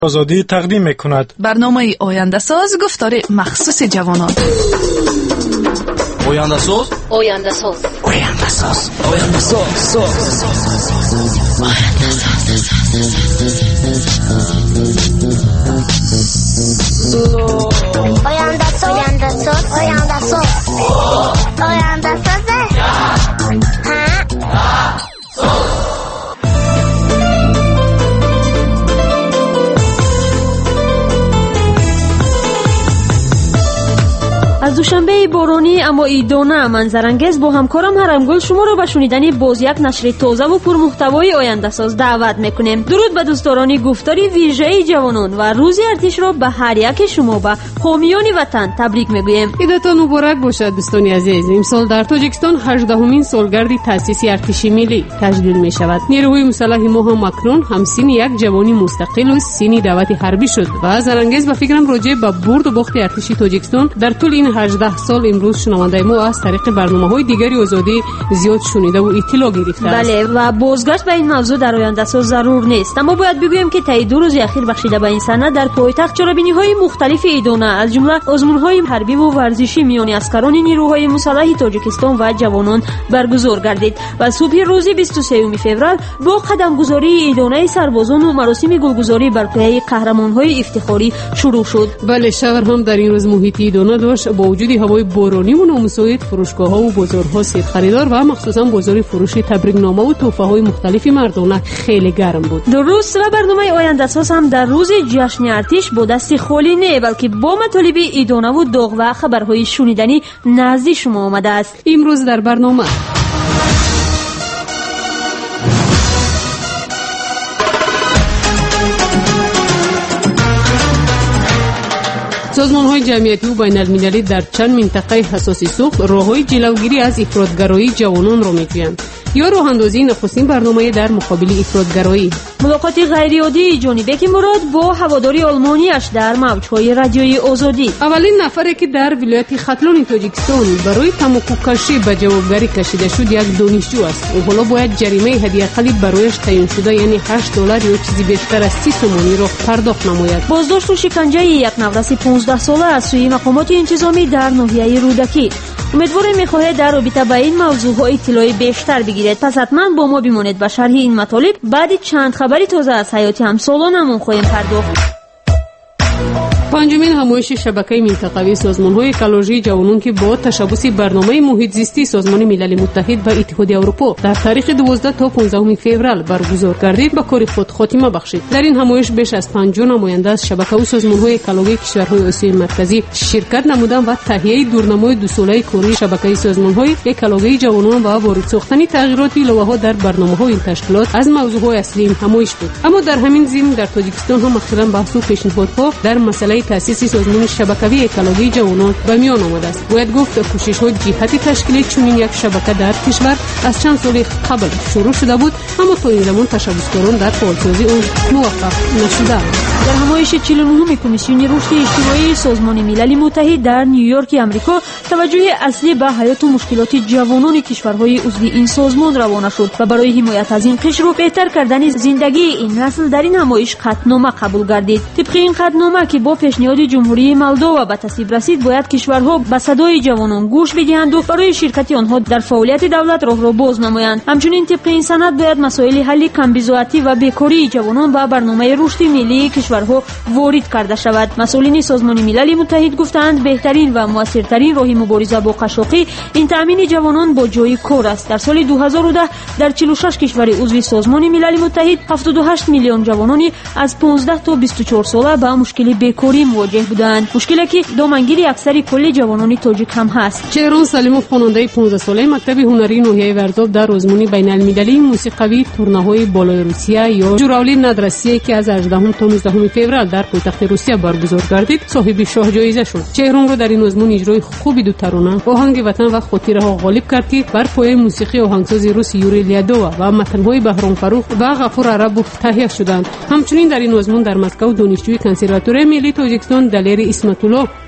آزادی تقدیم می‌کند. برنامه آینده ساز گفتار مخصوص جوانان. آینده ساز، آینده ساز، آینده ساز، آینده ساز، آینده ساز، آینده ساز، آینده ساز، آینده ساز. از دوشنبه بارانی اما ایدانه منظرانگیز با همکارم هرمگل شما را به شنیدن باز یک نشر تازه و پرمحتوای آینده ساز دعوت میکنیم. درود به دوستداران گفتاری ویژه جوانان و روز ارتش را به هر یک شما به حامیان وطن تبریک میگوییم. عیدتان مبارک باشد دوستان عزیز. امسال در تاجیکستان 18مین سالگرد تأسیس ارتش ملی تجلیل می شود. نیروهای مسلح ما هم اکنون همسین یک جوانی مستقل و سینی دعوت حربی شد و زرانگیز به فکرم راجع به برد و باخت ارتش تاجیکستان در طول این 18 سال امروز شنونده ما از طریق برنامه‌های دیگری آزادی زیاد شنیده و اطلاع گرفته است. بله و بازگشت به این موضوع در آینده ساز ضرور نیست، اما باید بگویم که طی 2 روز اخیر بخشیده به این سند در پایتخت چاره‌بینی‌های مختلف ایدانه از جمله آزمون‌های حربی و ورزشی میان اسکران نیروهای مسلح تاجیکستان و جوانان برگزار گردید و صبح روز 23 فوریه با قدمگذاری ایدانه سربازان و مراسم گلگذاری بر پایه قهرمان‌های افتخاری شروع شد. بله شهر هم در این روز محیط ایدانه داشت. با وجود هوای بارانی و نامساعد فروشگاه‌ها و بازارها سیر خریدار و مخصوصا بازار فروش تبریک‌نامه و تحفه‌های مختلف مردانه خیلی گرم بود. درست و برنامه آینده ساز هم در روز جشن ارتش با دست خالی نه بلکه با مطالب ایدانه و داغ و خبرهای شنیدنی نزد شما آمده است. امروز در برنامه سازمان‌های جمعیتی و بین‌المللی در چند منطقه حساس سوخت راه‌های جلوگیری از افراط‌گرایی جوانان را می‌جویند. یا راه‌اندازی نخستین برنامه در مقابل افراط‌گرایی. ملاقات غیرعادی جانی بک مراد با هواداری آلمانیش در موج‌های رادیوی آزادی. اولین نفری که در ولایت ختلان تاجیکستان برای تماکوکشی به جوابگری کشیده شد یک دانشجو است. او حالا باید جریمه حداقل برایش تعیین شده یعنی $8 یا چیزی بیشتر از 30 سومانی را پرداخت نماید. بازداشت و شکنجه یک نورس 15 ساله از سوی مقامات انتظامی در ناحیه رودکی. امیدواریم می‌خواهید در رابطه با این موضوع اطلاع بیشتر بگیرید. پس حتما با ما بمانید و شرح این مطالب بعد چند خبری تازه از حیات همسالانمون خواهیم پرداخت. پنجمین همایش شبکه منطقوی سازمان‌های اکولوژی جوانان که با تشبث برنامه محیط زیستی سازمان ملل متحد و اتحادیه اروپا در تاریخ 12 تا 15 فوریه برگزار گردید به کار خود خاتمه بخشید. در این همایش بیش از 50 نماینده از شبکه و سازمان‌های اکولوژی کشورهای آسیای مرکزی شرکت نمودند و تهیه دورنمای 2 ساله کاری شبکه سازمان‌های اکولوژی جوانان و وارد ساختن تغییرات لوحه‌ها در برنامه‌های این تشکیلات از موضوعات اصلی این همایش بود. اما در همین ضمن در تاجیکستان هم اخیراً بحث و پیشنهادها در مسئله تأسیس سازمان شبکه‌ای اکولوژی جوانان به میان آمده است. باید گفت کوشش‌ها جهت تشکیل چنین یک شبکه در کشور از چند سال قبل شروع شده بود، اما تا این زمان تشبثکاران در فعالسازی آن موفق نشدند. در همایش 49 کمیسیون رشد اجتماعی سازمان ملل متحد در نیویورک آمریکا توجه اصلی به حیات و مشکلات جوانان کشورهای عضو این سازمان روانه شد و برای حمایت از این قشر و بهتر کردن زندگی این نسل در این همایش قطعنامه قبول گردید. طبق این قطعنامه که با پیشنهاد جمهوری مولدو به تصویب رسید، باید کشورها به صدای جوانان گوش بدهند و برای شرکت آنها در فعالیت دولت راه را باز نمایند. همچنین طبق این سند باید مسائل حل کمبزاعتی و بیکاری جوانان به برنامه رشد ملی کشورها وارد کرده شود. مسئولین سازمان ملل متحد گفتند بهترین و موثرترین راه مبارزه با قشاقی این تامین جوانان با جای کار است. در سال 2010 در 46 کشور عضو سازمان ملل متحد 78 میلیون جوانانی از 15 تا 24 ساله با مشکل بیکاری مواجه بودند، مشکلی که دامنگیری اکثر کل جوانان تاجیک هم هست. چهران سلیموف خواننده 15 ساله مکتب هنری ناحیه ورزاب در آزمون بین‌المللی موسیقی تورنه‌های بالای روسیه یا جوراولی ندرسیه که از 18 تا 19 فوریه در پایتخت روسیه برگزار گردید صاحب شاه جایزه شد. چهران را در این آزمون اجرای خوبی دو ترانه آهنگ وطن و خاطرها غالب کرد که بر پایه موسیقی آهنگساز روس یوری لیادووا و متن‌های بهرام فروخ و غفور عربوف تهیه شدند. همچنین در این آزمون در مسکو دانشجوی کنسرواتوری ملی تاجیکستان دلیر اسمت‌الله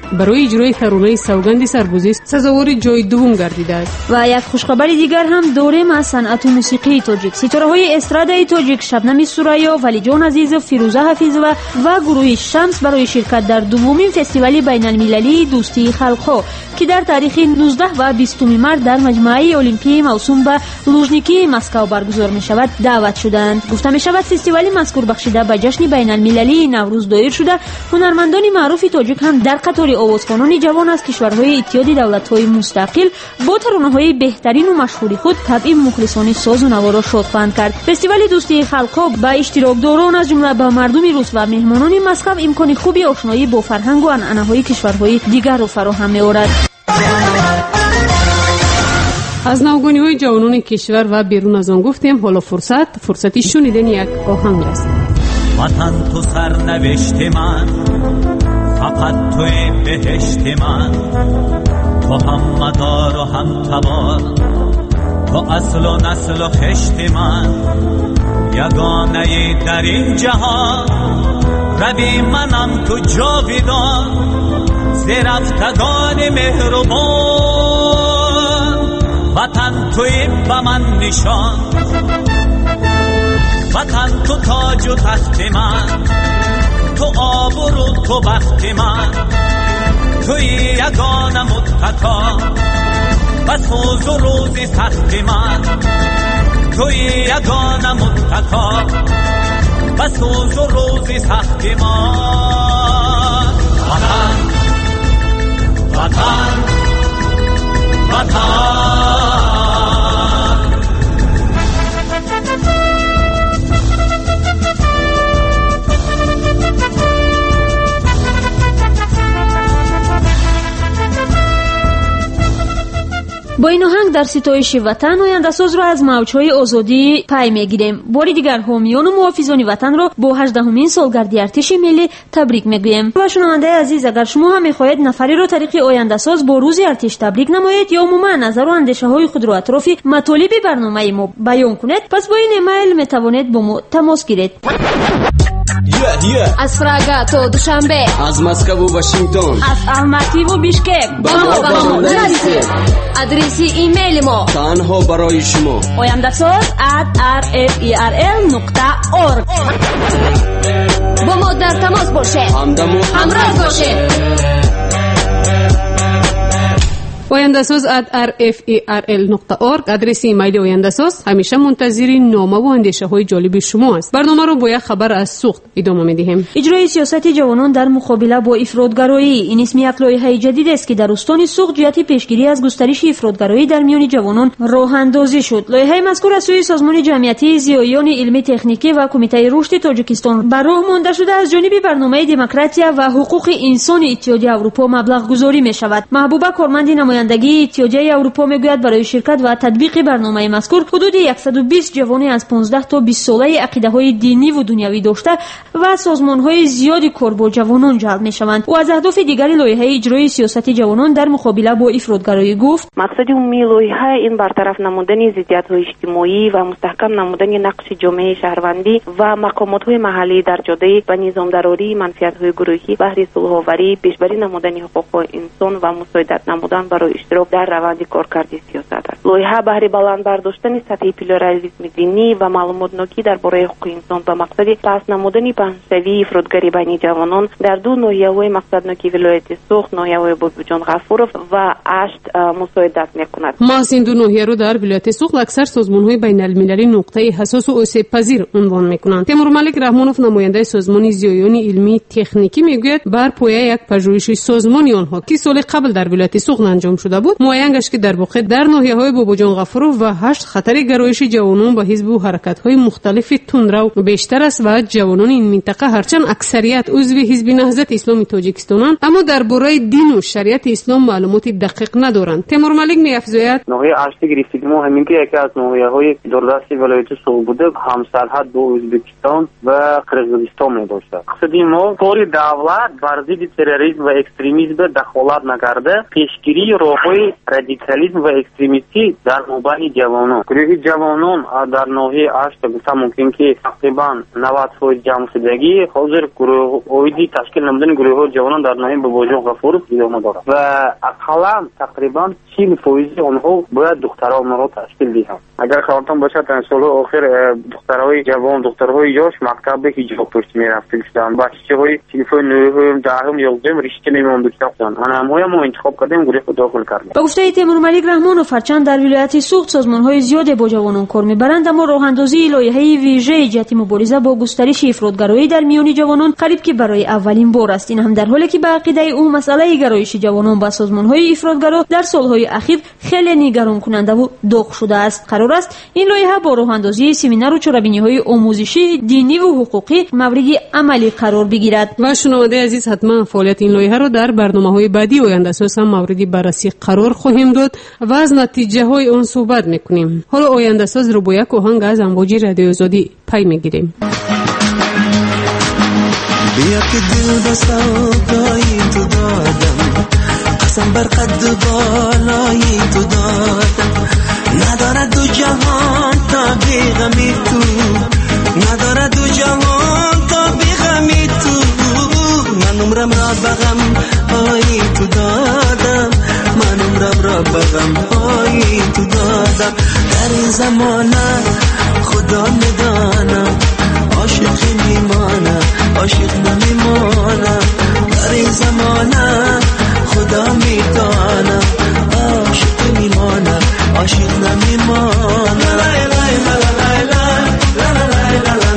برای اجرای ترانه سوگند سربازی سزاوار جای دوم گردیده است. و یک خوشخبر دیگر هم داریم از صنعت موسیقی تاجیک. ستاره‌های استرادای تاجیک شبنم سوریا، ولیجان عزیز، فیروزه حفیظова و گروه شمس برای شرکت در دومین فستیوال بین‌المللی دوستی خلق‌ها که در تاریخ 19 و 20 مارس در مجمع المپیایی موسوم به لوژنیکی مسکو برگزار می‌شود دعوت شدند. گفته می‌شود فستیوال مذکور بخشیده به جشن بین‌المللی نوروز دایر شده. هنرمندان معروف تاجیک هم در قطار آوازخوانان جوان از کشورهای اتحاد دولت‌های مستقل با ترانه‌های بهترین و مشهوری خود طبع مخلصان ساز و نوا را شادخواهند کرد. فستیوال دوستی خلق‌ها به اشتراکداران از جمله به مردم روس و مهمانان مسکو امکان خوبی آشنایی با فرهنگ و عنعنه‌های کشورهای دیگر را فراهم می‌آورد. از نوگانی‌های جوانان کشور و بیرون از آن گفتیم. حالا فرصتی شنیدن یک آهنگ است. وطن تو سرنوشت من، فقط توی بهشت من، تو هم مدار و هم تبار، تو اصل و نسل و خشت من، یگانه در این جهان، ربی منم تو جاویدان، زرفتگان مهربان، وطن توی به من نشان، وطن تو تاج و تخت من، تو آبرو تو بخت من، توی یگانه متقا و سوز و روز سخت من، توی یگانه متقا و سوز و روز سخت من. وطن وطن وطن با این آهنگ در ستایش وطن آینده‌ساز را از موج‌های آزادی پی می‌گیریم. باری دیگر حامیان و محافظان وطن را با 18مین سالگردی ارتش ملی تبریک می‌گوییم. و شنونده عزیز، اگر شما هم می‌خواهید نفری را طریق آینده‌ساز با روز ارتش تبریک نمایید یا عموما نظر و اندیشه‌های خود را اطراف مطالب برنامه ما بیان کنید، پس با این ایمیل می‌توانید با ما تماس گیرید. از پراگا تا دوشنبه، از مسکو و واشنگتن، از الماتی و بیشکک با ما نرسید. آدرسی ایمیل ما تنها برای شما oyandasaz@rferl.org. با ما در تماس باشید، همراه باشید. oyandasaz@rferl.org آدرس ایمیل oyandasaz. همیشه منتظر نامه و اندیشه های جالب شما است. برنامه رو با یک خبر از سوخت ادامه میدیم. اجرای سیاست جوانان در مقابله با افراطگرایی این اسم یک لایحه جدید است که در استان سوخت جهت پیشگیری از گسترش افراطگرایی در میان جوانان راه اندازی شد. لایحه مذکور از سوی سازمان جمعیتی زیایان علمی تکنیکی و کمیته رشد تاجیکستان بر راه مانده شده از جانب برنامه دموکراتیا و حقوق انسان اتحادیه اروپا مبلغ گذاری می شود. محبوبه کارمند نمایندگی اتحادیه اروپا میگوید برای شرکت و تطبیق برنامه مذکور حدود 120 جوان از 15 تا 20 ساله عقیده‌های دینی و دنیوی داشته و سازمان‌های زیادی کار با جوانان جلب می‌شوند. و از اهداف دیگری لایحه اجرای سیاست جوانان در مقابله با افراطگرایی گفت: مقصد عمومی لایحه این برطرف نمودن ضدیت‌های اجتماعی و مستحکم نمودن نقش جامعه شهروندی و مقامات‌های محلی در جاده به نظام‌دراری منفعت‌های گروهی بهره صلح‌آوری، پیشبری نمودن حقوق انسان و مساعدت نمودن برای اشتراک در روند کارکردی سیاست است. لایحه بهره بلند برداشتن سطح پلورالیسم دینی و معلومات‌نوکی درباره حقوق انسان به مقصد پس نمودن پنجشوی افراطگری بین جوانان در دو ناحیه‌های مقصدناکی ولایت سوخت، ناحیه بابجان غفورов و اشت مساعدت می‌کند. ما از این دو ناحیه رو در ولایت سوخت اکثر سازمان‌های بین‌المللی نقطه حساس و آسیب پذیر عنوان می‌کنند. تیمور ملک رحمانوف نماینده سازمان زیایان علمی تکنیکی میگوید بر پایه یک پژوهش سازمانی آنها که سال قبل در ولایت سوخت انجام شده بود معین گشت که در واقع در ناحیه‌های بابجان غفورov و هشت خطر گرایش جوانان به حزب و حرکت‌های مختلف تندرو بیشتر است و جوانان این منطقه هرچند اکثریت عضو حزب نهضت اسلامی تاجیکستانند اما درباره دین و شریعت اسلام معلومات دقیق ندارند. تیمور ملک می‌افزاید ناحیه اشت گرفتیم ما همین که یکی از ناحیه‌های دولت ولایت سوخت بوده همسرحد با ازبکستان و قرغیزستان می‌باشد. مقصد ما کار دولت بر ضد تروریسم و اکستریمیسم دخالت نکرده پیشگیری راههای رادیکالیسم و اکستریمیستی در مابین جوانان. گروه جوانان در ناحیه اشت گفتم ممکن که تقریبا 90% جمع شدگی حاضر گروه اویدی تشکیل نمودن گروه جوانان در ناحیه باباجان غفور ادامه دارد و اقلا تقریبا 40% آنها باید دختران را تشکیل دهند. اگر خاطرتان باشد در سال آخر دخترهای جوان دخترهای یاش مکتب حجاب پشت میرفتن شدن بچه‌های صنف 9 10 11 رشته نمی‌موند کتابتان همه ما انتخاب کردیم گروه داخل کردیم. با گفته تیمور ملک رحمان و فرچند در ولایت سوخت سازمان‌های زیاد با جوانان کار می‌برند اما راه‌اندازی لایحه ویژه جهت مبارزه با گسترش افراطگرایی در میان جوانان قریب که برای اولین بار است. این هم در حالی که به عقیده او مسئله گرایش جوانان به سازمان‌های افراطگرا در سال‌های اخیر خیلی نگران کننده و داغ شده است. قرار است این لایحه با راه‌اندازی سمینار و چاره‌بینی‌های آموزشی دینی و حقوقی مورد عملی قرار بگیرد. و شنونده عزیز حتما فعالیت این لایحه را در برنامه‌های بعدی آینده اساس هم مورد بررسی قرار خواهیم داد و از نتیجه‌های آن صحبت می‌کنیم. حالا آینده اساس رو با یک آهنگ از امواج رادیو آزادی پی می‌گیریم. بیا که دل به سودای تو دادم قسم بر قد بالای تو دادم نداره دو جهان تا بیغمی تو نداره دو جهان تا بیغمی تو من عمرم را بغم های تو دادم من عمرم را بغم های تو دادم در این زمانه خدا میدانم عاشق میمانم عاشق نمیمانم در این زمانه خدا میدانم عاشق میمانم عاشق نمیمانم لای لای لای لای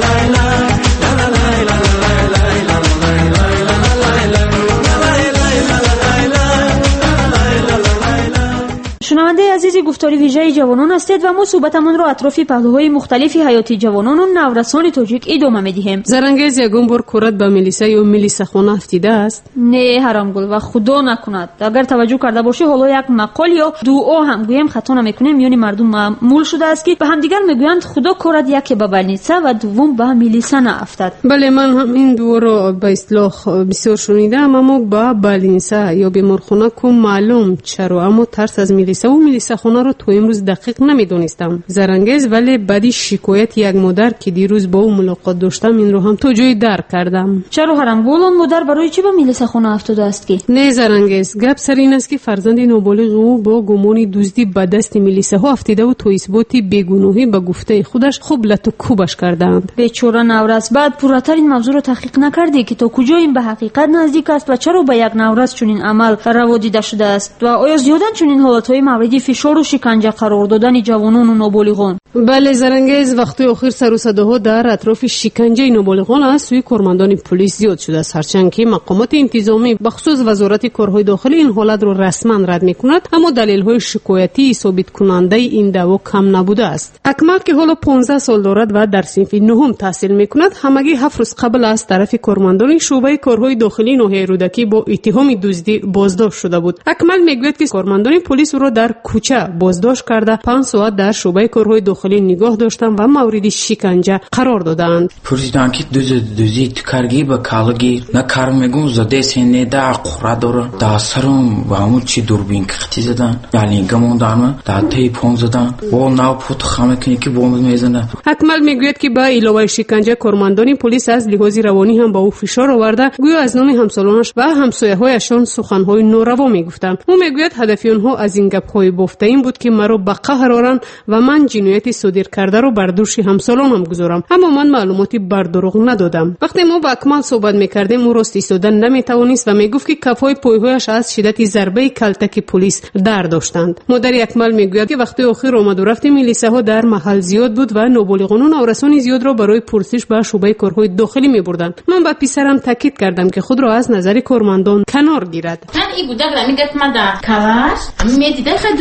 شنونده عزیزی گفتاری ویژه جوانان هستید و ما صحبتمون را اطراف پهلوهای مختلفی حیاتی جوانان و نورسان تاجیک ادامه میدیم. زرنگیز یگون بار کورت به میلیسا یا میلیسا خانه افتیده است؟ نه حرامگل و خدا نکند. اگر توجه کرده باشی حالا یک مقال یا دعا هم گویم خطا نمیکنیم میانی مردم معمول شده است که به همدیگر میگویند خدا کورت یکی به بلنیسا و دوم به میلیسا نافتد. بله من هم این دعا را به اصطلاح بسیار شنیدم اما با بلنیسا یا بیمارخانه کو معلوم چرا اما ترس از میلیسا و میلیسا خانه رو تو امروز دقیق نمیدونستم. زرنگیز ولی بعدی شکایت یک مادر که دیروز با او ملاقات داشتم این رو هم تو جای درک کردم. چرا حرامگل اون مادر برای چی به میلیسا خانه افتاده است که؟ نه زرنگیز گپ سر این است که فرزند نابالغ او با گمان دزدی به دست میلیسا ها افتیده و تو اثبات بیگناهی به گفته خودش خوب لط و کوبش کردند. بیچاره نورس بعد پورتر این موضوع رو تحقیق نکردی که تا کجا این به حقیقت نزدیک است و چرا به یک نورس چنین عمل روا دیده شده است و آیا زیاداً چنین حالت‌های موردی فشار و شکنجه قرار دادن جوانان و نابالغان؟ بله زرنگیز وقتی آخر سر و صداها در اطراف شکنجه نابالغان است سوی کارمندان پلیس زیاد شده است هرچند که مقامات انتظامی بخصوص وزارت کارهای داخلی این حالت را رسما رد می‌کند اما دلیل‌های شکایتی ثابت کننده این دعوا کم نبوده است. اکمل که حالا 15 سال دارد و در صنف نهم تحصیل می‌کند همگی 7 روز قبل از طرف کارمندان شعبه کارهای داخلی ناحیه رودکی با اتهام دزدی بازداشت شده بود. اکمل میگوید که کارمندان پلیس او را در کوچه بازداشت کرده 5 ساعت در شعبه کارهای داخلی نگاه داشتند و مورد شکنجه قرار دادند. پرسیدند که دوزی تکرگی به کالگی نکار میگم زده سینه دا قرادور دا سرم و همون چی دوربین کختی زدن یعنی گموندن دا تی پون زدن و ناو پوت خامه کنی که بوم میزنه. اکمل میگوید که با علاوه شکنجه کارمندان پلیس از لحاظ روانی هم با او فشار آورده گویا از نام همسالانش و همسایه‌هایشان سخن‌های ناروا میگفتند. او میگوید هدف آنها از این گپ‌های بافته این بود که مرا به قهر آورند و من جنایت صادر کرده رو بر دوش همسالانم گذارم اما من معلوماتی بر دروغ ندادم. وقتی ما با اکمل صحبت میکردیم او راست ایستادن نمیتوانست و میگفت که کفای پایهایش از شدت ضربه کلتک پلیس درد داشتند. مادر اکمل میگوید که وقتی آخر آمد و رفت میلیساها در محل زیاد بود و نابالغان و نورسان زیاد را برای پرسش به شعبه کارهای داخلی میبردند. من با پسرم تاکید کردم که خود را از نظر کارمندان کنار گیرد. من ای بوده میگفت من در کلاس میدیده خیلی دور دور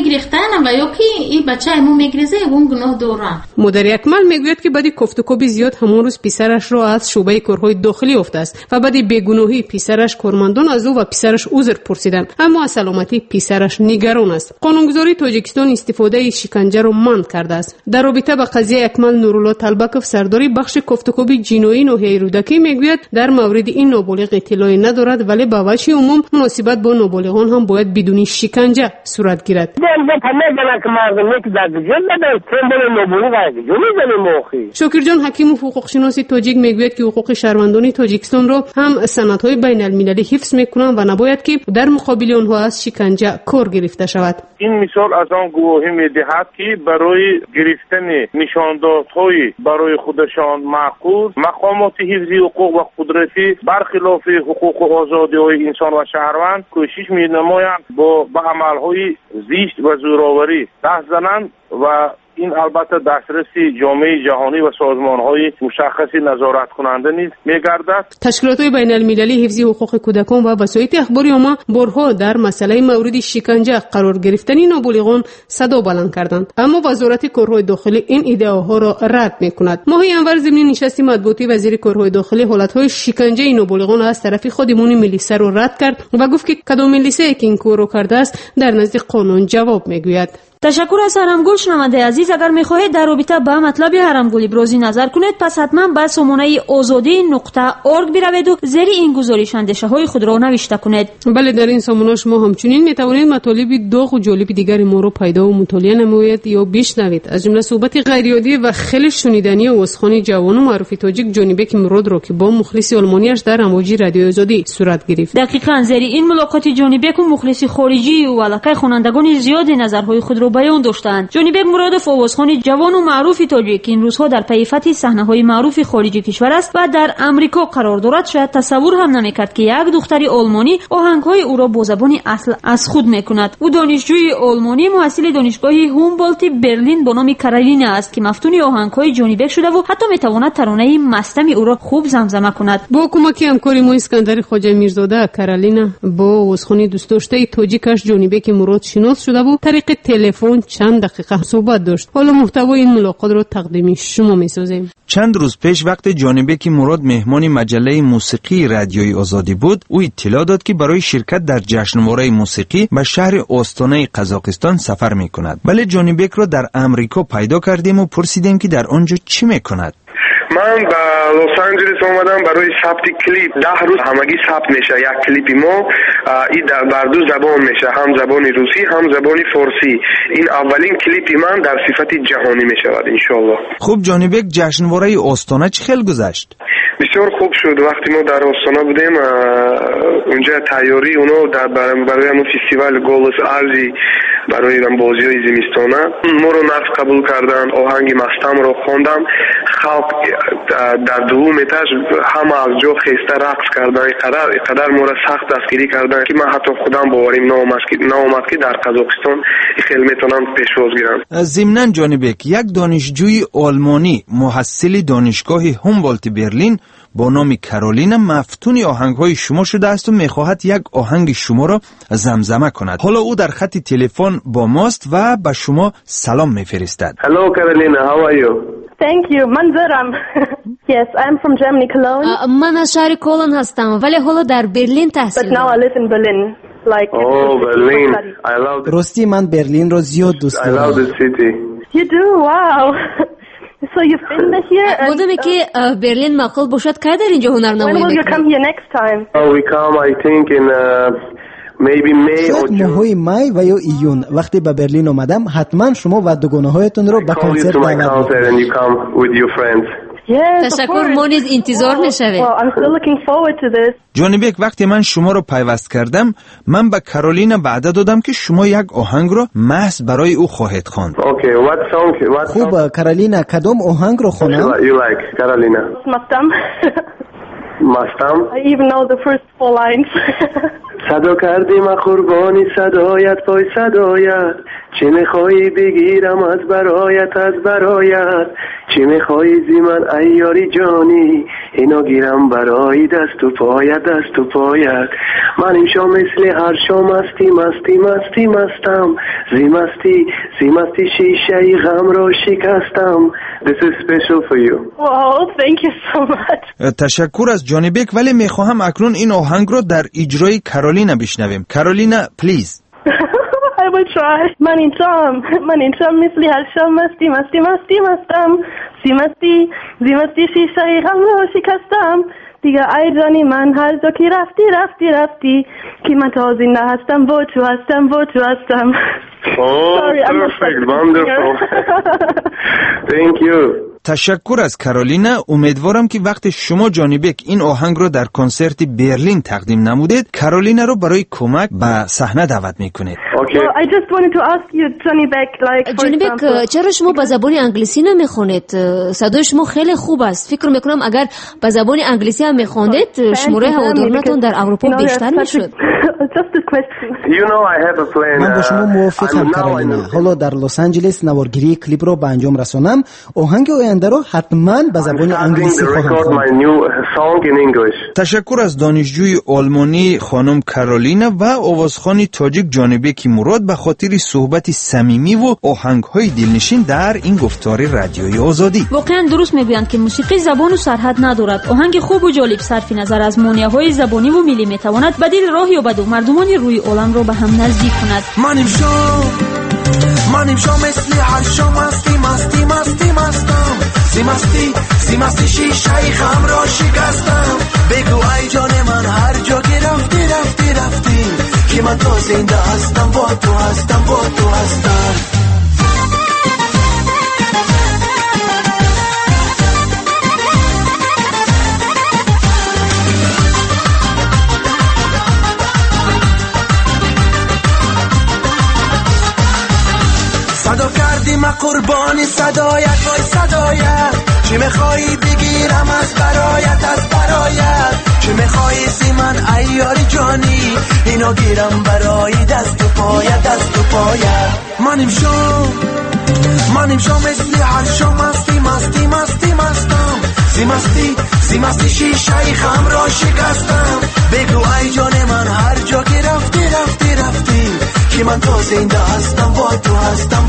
ریختن و یا که این بچه امو میگریزه اون گناه دارن. مادر اکمل میگوید که بعد کوفتکوب زیاد همون روز پسرش را از شعبه کارهای داخلی افته است و بعد بیگناهی پسرش کارمندان از او و پسرش عذر پرسیدند، اما از سلامتی پسرش نگران است. قانونگذاری تاجیکستان استفاده شکنجه را منع کرده است. در رابطه با قضیه اکمل نورالله طلبکوف سرداری بخش کوفتکوب جنایی ناحیه رودکی میگوید در مورد این نابالغ اطلاعی ندارد، ولی به وجه عموم مناسبت با نابالغان هم باید بدون شکنجه صورت گیرد. شاکر جان حکیم و حقوق شناس تاجیک میگوید که حقوق شهروندان تاجیکستان را هم سندهای بین المللی حفظ میکنند و نباید که در مقابل آنها از شکنجه کار گرفته شود. این مثال از آن گواهی میدهد که برای گرفتن نشاندادهای برای خودشان معقول مقامات حفظی حقوق و قدرتی برخلاف حقوق و آزادی‌های انسان و شهروند کوشش می‌نمایند با عمل‌های زشت و زورآوری دست زنند و این البته دسترس جامعه جهانی و سازمان‌های مشخصی نظارت کننده نیز می‌گردد. تشکیلات‌های بین‌المللی حفظ حقوق کودکان و وسایط اخباری عامه بارها در مسئله مورد شکنجه قرار گرفتن نابالغان صدا بلند کردند، اما وزارت کارهای داخلی این ایده‌ها را رد می‌کند. ماه انور ضمن نشست مطبوعاتی وزیر کارهای داخلی حالت‌های شکنجه نابالغان از طرف خودمون ملیسه را رد کرد و گفت که کدام ملیسه که این کار را کرده است در نزد قانون جواب می‌گوید. تشکر از حرمگل. شنونده عزیز، اگر میخواهید در رابطه با مطلب حرمگل ابراز نظر کنید، پس حتما به سامانه azadi.org بروید و زیر این گزارش اندیشه های خود را نوشته کنید. بله، در این سامانه شما همچنین میتوانید مطالب داغ و جالب دیگر ما را پیدا و مطالعه نمایید یا بشنوید، از جمله صحبت غیرعادی و خیلی شنیدنی استخوان جوان و معروف تاجیک جانیبک مراد را که با مخلص آلمانیش در امواج رادیو آزادی صورت گرفت. دقیقاً زیر این ملاقات جانیبک و مخلص خارجی و علاقه خوانندگان زیاد نظرهای خود را بیان داشتند. جانیبک مرادف آوازخوان جوان و معروف تاجیک این روزها در پی فتح صحنه‌های معروف خارجی کشور است و در امریکا قرار دارد. شاید تصور هم نمی‌کرد که یک دختر آلمانی آهنگ‌های او را با زبان اصل از خود می‌کند. او دانشجوی آلمانی محصل دانشگاه هومبولت برلین با نام کارولینا است که مفتون آهنگ‌های جانیبک شده و حتی می‌تواند ترانه مستم او را خوب زمزمه کند. با کمک همکاری ما اسکندر خواجه میرزاده، کارولینا با آوازخوان دوست داشته تاجیکش جانیبک مراد شناس شده و طریق تلفن چند دقیقه صحبت داشت. حالا محتوای این ملاقات رو تقدیم شما می‌سازیم. چند روز پیش وقت جانیبک مراد مهمان مجله موسیقی رادیوی آزادی بود، او اطلاع داد که برای شرکت در جشنواره موسیقی به شهر آستانه قزاقستان سفر می‌کند. ولی جانیبک را در امریکا پیدا کردیم و پرسیدیم که در آنجا چی می‌کند. من به لس آنجلس اومدم برای ثبت کلیپ. 10 روز همگی ثبت میشه. یک کلیپ ما این بر دو زبان میشه، هم زبان روسی هم زبان فارسی. این اولین کلیپ من در صفت جهانی میشود ان شاء الله. خوب جانیبک، جشنواره آستانه چه خیلی گذشت؟ بسیار خوب شد. وقتی ما در آستانه بودیم اونجا تیاری اونو برای همون فستیوال گلس ارزی برای بازی‌های زمستانه ما رو نصب قبول کردن. آهنگ مستم رو خواندم. خلق در دوم اتاج همه از جا خسته رقص کردن. قدر ما را سخت دستگیری کردن که من حتی خودم باوریم نامد که در قزاقستان خیلی میتونم پیشواز گیرم. ضمناً جانیبک، یک دانشجوی آلمانی محصل دانشگاه هومبولت برلین با نام کارولینا مفتون آهنگ‌های شما شده است و می‌خواهد یک آهنگ شما را زمزمه کند. حالا او در خط تلفن با ماست و به شما سلام می‌فرستد. Hello Carolina, how are you? Thank you. منظرم. Yes, I'm from Germany, Cologne. من از شهر کلن هستم ولی حالا در برلین تحصیل But now I live in Berlin. Like Berlin. I love it. راستی من برلین رو زیاد دوست دارم. I love the city. You do? Wow. So you've been here? مادامی که برلین معقول باشد که در اینجا هنرنمایی میکنید. When will you come here next time? We come I think in maybe May or June. ماهای می و یا ایون وقتی به برلین اومدم حتما شما و دوگانه‌هایتون رو به کنسرت دعوت می‌کنم. تشکر، ما نیز انتظار می‌شویم. جانیبک، وقتی من شما رو پیوست کردم من به کارولینا وعده دادم که شما یک آهنگ رو محض برای او خواهید خواند. خوب کارولینا، کدام آهنگ رو خوانم؟ مستم. I even know the first 4 lines. صدا کردیم قربانی صدایت پای صدایت، چی میخوایی بگیرم از برایت چی میخوایی زی من ایاری جانی، اینا گیرم برای دست و پایت من امشا مثل هر شا مستم زی مستی شیشه ای غم را شکستم. This is special for you. Wow, thank you so much. تشکر از جانی بک، ولی میخواهم اکنون این آهنگ رو در اجرای کارولینا بشنویم. کارولینا پلیز. I will try. من اینجام مثل هر شام مستم زی مستی شیشه ای غم را شکستم. دیگه ای جانی من هر جا که رفتی که من تا زنده هستم با تو هستم. Oh, Sorry, perfect, wonderful. Thank you. تشکر از کارولینا. امیدوارم که وقتی شما جانی بک این آهنگ رو در کنسرت برلین تقدیم نمودید، کارولینا رو برای کمک به صحنه دعوت میکنید. Well, I just wanted to ask you, Johnny Beck, جانی بک، چرا شما به زبان انگلیسی نمیخونید؟ صدای شما خیلی خوب است. فکر میکنم اگر به زبان انگلیسی هم میخوندید شماره هوادارانتون در اروپا بیشتر میشد. من با شما موافقم کارولینا. حالا در لس آنجلس نوارگیری کلیپ رو به انجام رسانم. آهنگ آینده رو حتما به زبان انگلیسی خواهم خواند. تشکر از دانشجوی آلمانی خانم کارولینا و آوازخوان تاجیک جانی بک مراد به خاطر صحبت صمیمی و آهنگ‌های دلنشین در این گفتار رادیویی آزادی. واقعا درست میگویند که موسیقی زبان و سرحد ندارد. آهنگ خوب و جالب صرف نظر از مانع‌های زبانی و ملی میتواند به دل راه یابد و مردمان روی عالم را به هم نزدیک کند. منیم شو مثل هر شو مستم زی مستی شیشه ای غم را شکستم. بگو ای جان من هر جا که رفتی که من تا زنده هستم با تو هستم. صدا کردیم قربانی صدایت چی میخوایی بگیرم از برایت چی میخوایی زی من ایاری جانی، اینا گیرم برای دست و پایت منیم شو مثل هر شو مستم زی مستی شیشه ای غم را شکستم. بگو ای جان من هر جا که رفتی که من تا زنده هستم با تو هستم.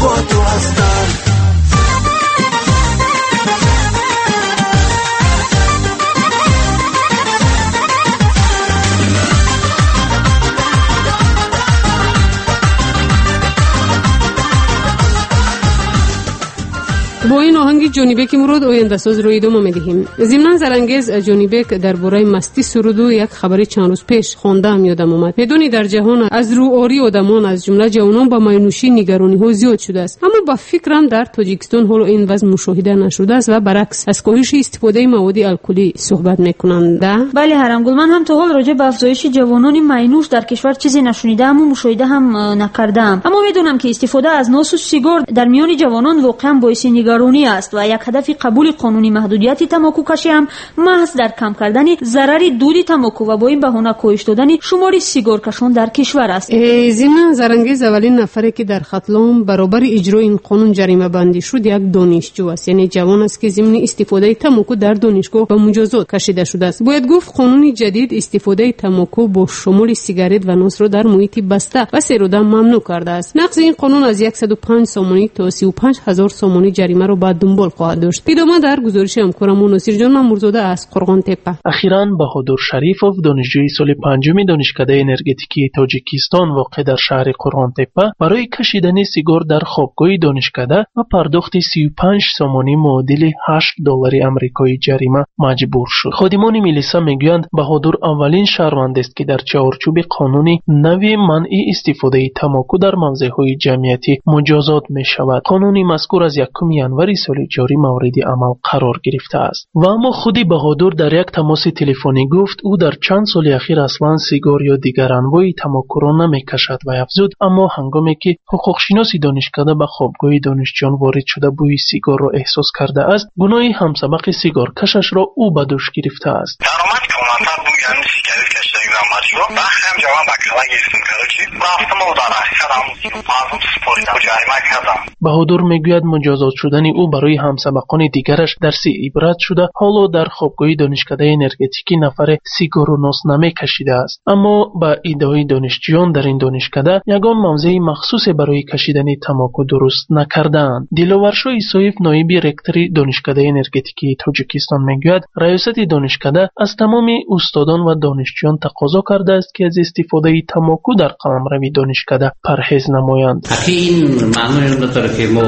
با این آهنگ جانی بک مراد آینده ساز رو ادامه میدهیم. ضمن زرانگیز جانی بک درباره مستی سرود و یک خبری چند روز پیش خواندم یادم اومد. میدونی در جهان از رو آری آدمان از جمله جوانان با ماینوشی نگرانی ها زیاد شده است، اما با فکرم در تاجیکستان حالا این وضع مشاهده نشده است و برعکس از کاهش استفاده مواد الکلی صحبت میکنند. بله هرمگل، من هم تا حال راجع به افزایش جوانان ماینوش در کشور چیزی نشنیدم و مشاهده هم نکردم، اما میدونم که استفاده از نوس و سیگار در میان جوانان واقعا باعث نگرانی است و یک هدف قبول قانونی محدودیت تماکو کشی هم محض در کم کردن ضرر دود تماکو و با این بهانه کاهش دادن شمار سیگار کشان در کشور است. ضمن زرانگیز اولین نفری که در ختلام برابر اجرای این قانون جریمه بندی شد یک دانشجو است، یعنی جوان است که ضمن استفاده تماکو در دانشگاه به مجازات کشیده شده است. باید گفت قانون جدید استفاده تماکو با شمول سیگارت و نوس را در محیط بسته و سیرودن ممنوع کرده است. نقض این قانون از 105 سومانی تا 35000 سومانی جریمه را بعد دنبال خواهد داشت. ادامه در گزارش همکارم نصیر جان ممرزاده از قرغان تپه. اخیراً بهادر شریفوف دانشجوی سال پنجم دانشکده انرژتیکی تاجیکستان واقع در شهر قرغان تپه برای کشیدن سیگار در خوابگاه دانشکده و پرداخت 35 سومانی معادل $8 آمریکایی جریمه مجبور شد. خادمان میلیسا میگویند بهادر اولین شهروند است که در چارچوب قانون نوی منع استفاده تماکو در موضع‌های جمعیتی مجازات می شود. قانون مذکور از 1 ینوار سال جاری مورد عمل قرار گرفته است. و اما خودی بهادر در یک تماس تلفنی گفت او در چند سال اخیر اصلا سیگار یا دیگر انواع تماکو را نمیکشد و افزود اما هنگامی که حقوقشناس دانشکده به خوابگاه دانشجویان وارد شده بوی سیگار را احساس کرده است، گناه همسبق سیگار کشش را او به دوش گرفته است. شد بخشم جوان بکلا گرفتیم که رفتم و در اخیرم مردم سپوریدم و جریمه کردم. بهادر میگوید مجازات شدن او برای همسبقان دیگرش درسی عبرت شده. حالا در خوابگاه دانشکده انرژتیکی نفر سیگار و نوسنامه کشیده است. اما با ادعای دانشجویان در این دانشکده یگان موضع مخصوص برای کشیدن تماکو درست نکردند. دلوارشاه ایسایف نایب رکتور دانشکده انرژتیکی تاجیکستان میگوید ریاست دانشکده از تمام استادان و دانشجویان تقاضا کرده است که از استفاده تماکو در قلمرو دانشکده پرهیز نمایند. این معنی نداره که ما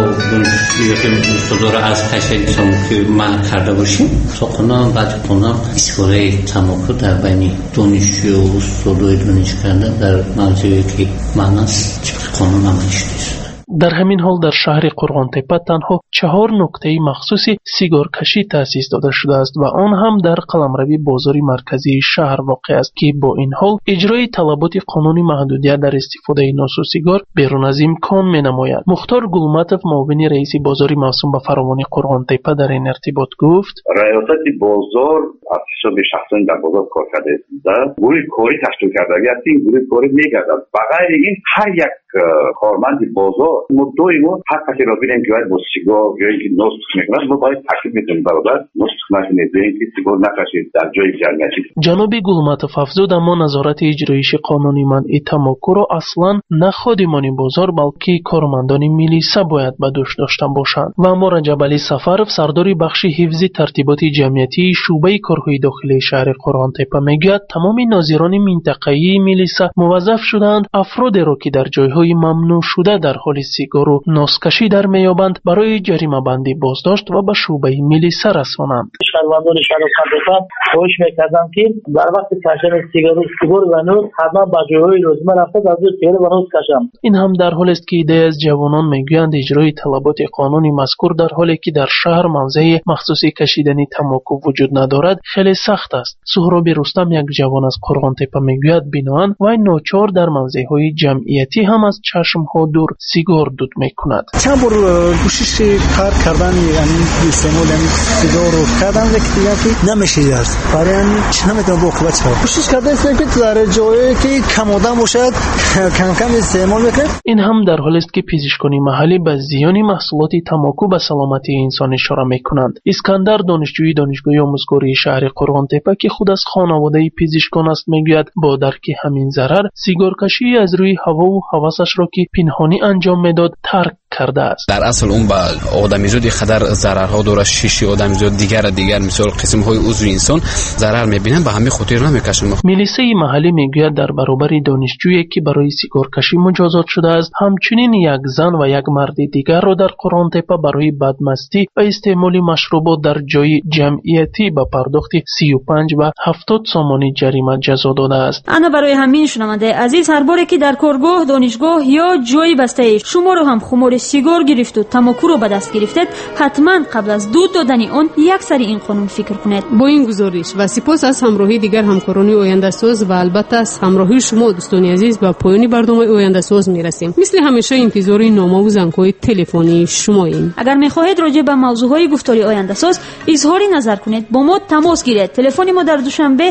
استادا را از کشیدن تماکو منع کرده باشیم. سخنان بعد کنم استفاده تماکو در بین دانشجو و استادای دانشکده در موضوعی که معنی است قانون عملش نیست. در همین حال در شهر قرغانتپه تنها 4 نقطه مخصوص سیگار کشی تأسیس داده شده است و آن هم در قلمرو بازار مرکزی شهر واقع است که با این حال اجرای طلبات قانونی محدودیت در استفاده نوش سیگار بیرون از امکان می‌نماید. مختار گلمتов معاون رئیس بازار موسوم به فراوانی قرغانتپه در این ارتباط گفت ریاست بازار از حساب شخصان در بازار کار کرده است. گروه کاری تشکیل کرده است. این گروه کاری می‌گردد. بغیر این هر یک کارمند بازار مدعی ما هر کسی را ببینیم که باید با سیگار یا اینکه نوسخ میکنه ما باید تاکید میکنیم برادر نوسخ نکنید اینکه سیگار نکشید در جای جمعیتی. جناب گلمتов افزود اما نظارت اجرایش قانونی منع تماکو را اصلا نه خادمان بازار بلکه کارمندان میلیسا باید به دوش داشته باشند. و اما رجب علی سفرов سردار بخش حفظ ترتیبات جمعیتی شعبه کارهای داخلی شهر قرغانتپه میگوید تمام ناظران منطقه‌ای میلیسا موظف شدند افرادی را که در جایهای ممنوع شده در حال سیگار و نوسکشی در میابند برای جریمه بندی بازداشت و به شعبه میلیسا رسانند. شهروندان شهر قرغانتپه خواهش می‌کردم که در وقت کشیدن سیگار و نوش حتما به جایهای لازمه رفته از سیگار و نوش کشم. این هم در حالی است که ایده از جوانان میگویند اجرای طلبات قانونی مذکور در حالی که در شهر موضع مخصوصی کشیدن تماکو وجود ندارد خیلی سخت است. سهراب رستم یک جوان از قرغانتپه میگوید بنابراین وی ناچار در موضع‌های جمعیتی هم از چشم‌ها دور سیگار دود میکند. چند بار کوشش کار کردن یعنی استعمال سیگار رو کردن که نمیشه است. برای همین نمیتونم با قوت چاپ کوشش کرده است که در جایی که کم آدم باشد کم کم استعمال بکنه. این هم در حالی است که پزشکان محلی به زیان محصولات تماکو به سلامتی انسان اشاره میکنند. اسکندر دانشجوی دانشگاه آموزگاری شهر قرغانتپه که خود از خانواده پزشکان است میگوید با درک همین ضرر سیگار کشی از روی هوا و هوسش را که پنهانی انجام میداد ترک کرده است. در اصل اون با آدمیزاد خطر ضررها داره. شیشه آدمیزاد دیگر مثال قسم های عضو انسان ضرر میبینن به همین خاطر نمیکشن. میلیسه محلی میگوید در برابر دانشجویی که برای سیگار کشی مجازات شده است همچنین یک زن و یک مرد دیگر را در قرغانتپه برای بدمستی و استعمال مشروبات در جای جمعیتی با پرداخت 35 و 70 سامانی جریمه جزا داده است. انا برای همین شنونده عزیز هر باره که در کارگاه، دانشگاه یا جای بسته شما رو هم خمار سیگار گرفت و تماکو رو به دست گرفتید حتما قبل از دود دادن اون یک سری این قانون فکر کنید. با این گزارش و سپاس از همراهی دیگر همکاران آینده ساز و البته از همراهی شما دوستان عزیز به پایان برنامه آینده ساز میرسیم. مثل همیشه انتظار نامه و زنگ‌های تلفنی شماییم. اگر می‌خواهید راجع به موضوعهای گفتاری آینده ساز اظهار نظر کنید با ما تماس گیرید. تلفن ما در دوشنبه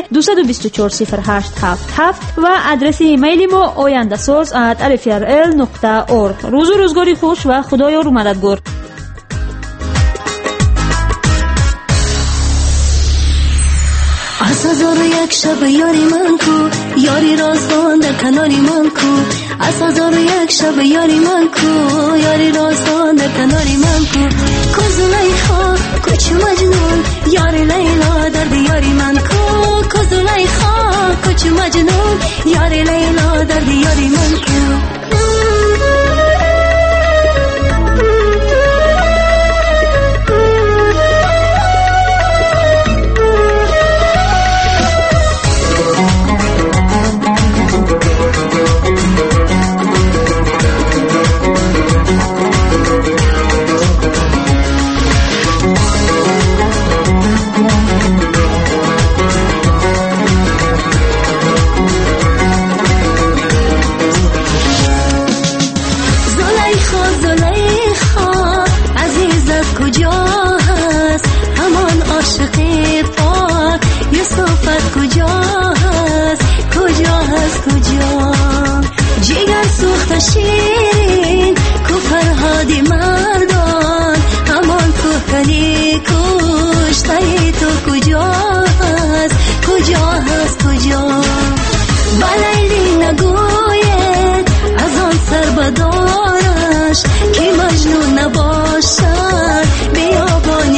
2240877 و آدرس ایمیل ما oyandasaz@rfrl.org. روز و روزگاری خوش و خدایا رو مددگار. از هزار یک شب یاری من کو یاری راستان در کناری من کو از هزار یک شب یاری من کو یاری راستان در کناری من کو کوزلیخا کوچ مجنون یاری لیلا در دیاری من کو کوزلیخا کوچ مجنون یاری لیلا در دیاری من کو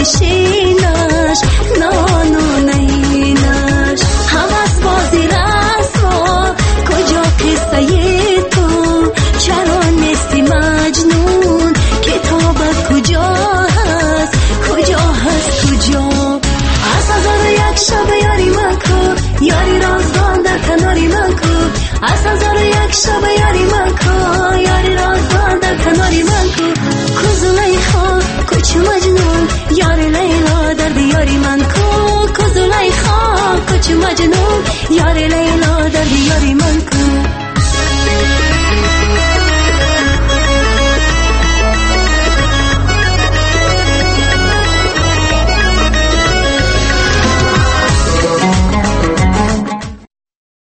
نشینش نانونینش حوث بازی رسوا کجا قصه تو چرا نیستی مجنون کتابت کجا هست کجا از هزار یک شب یاری من کو یاری رازدان در کناری من کو از هزار یک شب یاری من کو یاری رازدان در کناری من کو زلیخا کچ مجنون یاری لیلا در دیاری من کو زلیخا کچ مجنون یاری لیلا